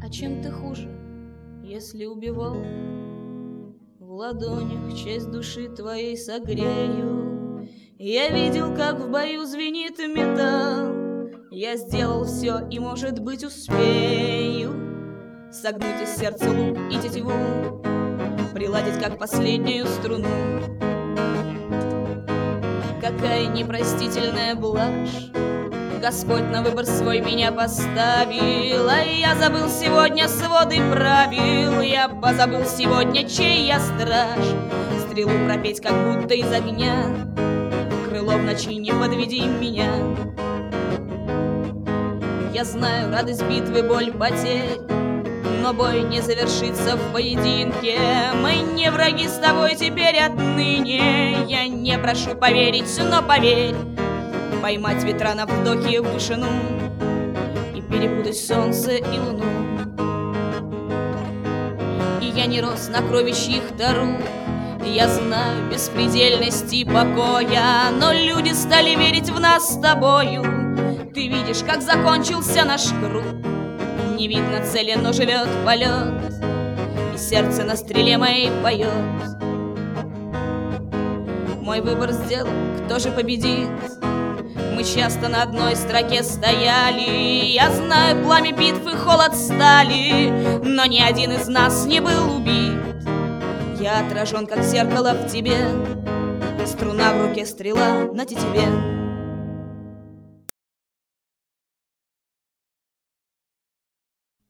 А чем ты хуже, если убивал? В ладонях часть души твоей согрею. Я видел, как в бою звенит металл. Я сделал все и, может быть, успею согнуть из сердца лук и тетиву, приладить, как последнюю струну. Какая непростительная блажь! Господь на выбор свой меня поставил, а я забыл сегодня своды правил. Я позабыл сегодня, чей я страж. Стрелу пропеть, как будто из огня. Крыло в ночи, не подведи меня. Я знаю радость битвы, боль потерь, но бой не завершится в поединке. Мы не враги с тобой теперь отныне. Я не прошу поверить, но поверь, поймать ветра на вдохе в вышину и перепутать солнце и луну. И я не рос на крови чьих-то рук. Я знаю беспредельности покоя, но люди стали верить в нас с тобою. Ты видишь, как закончился наш круг. Не видно цели, но живет полет, и сердце на стреле моей поет. Мой выбор сделан, кто же победит? Мы часто на одной строке стояли. Я знаю пламя битвы, холод стали, но ни один из нас не был убит. Я отражен, как зеркало в тебе, струна в руке, стрела на тетиве.